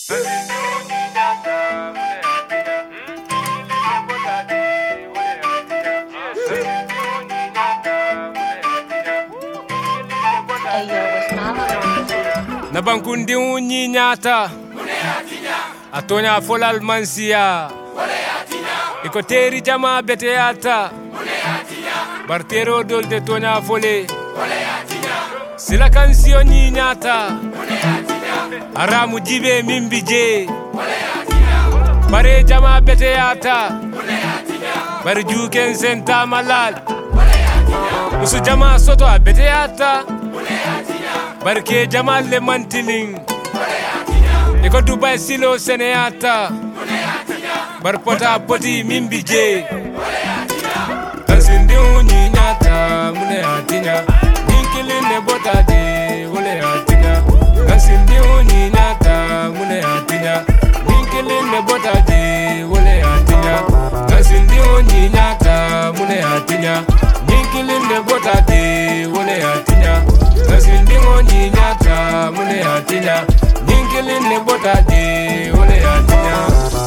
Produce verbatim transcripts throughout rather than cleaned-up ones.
Nabankundi unyi nyata atonya folal mansia iko teri jama beteata bartero dolde tonya fole sila kansio nyi nyata aramu jibe mimbije bare jama beteata bare juken senta malal usu jama soto beteata barke jamal le mantiling iko Dubai silo seneata bar pota poti mimbije kasindi unyi nyata mune atinya ninkilinde bota de wole atinya kasindi unyi nyata mune atinya ninkilinde bota de wole atinya kasindi unyi nyata mune atinya ninkilinde bota de wole atinya kasindi unyi nyata mune atinya ninkilinde bota de wole atinya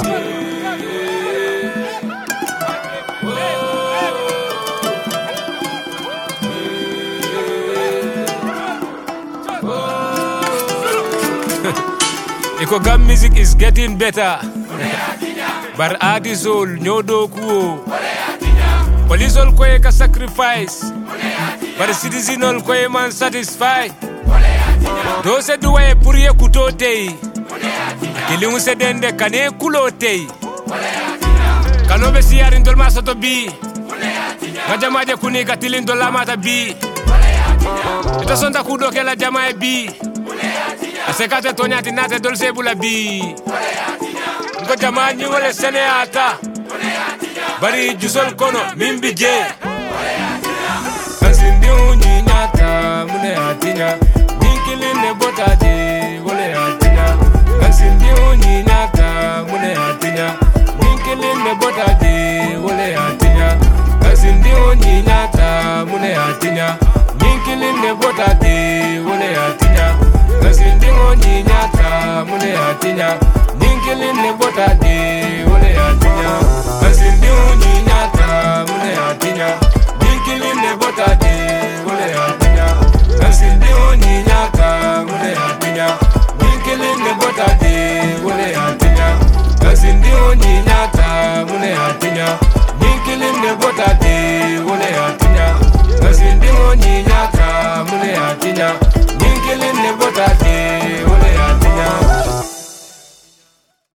Iko gam music is getting better. Bar adi soul nyodo kuo. Police all koye ka sacrifice. Bar citizen all koye man satisfy. Do se duwaye puriye kutote. Kilingu se dende kane kulote. Kanobe siyari ndol masoto bi. Ngajamaje kunika tilin ndol lamata bi. Ito sonta kudoke la jamae bi. Asekate tonyati nate dolce bula bi Nko jamani wale seneata Bari jusol kono mimbije Kansindi unyi nyata mune atinya Ninkilinde bota de wale atinya Kansindi unyi nyata mune atinya Ninkilinde bota de wale atinya Kansindi unyi nyata mune atinya Ninkilinde bota de wale atinya Kasindi unyi nyata mune atinya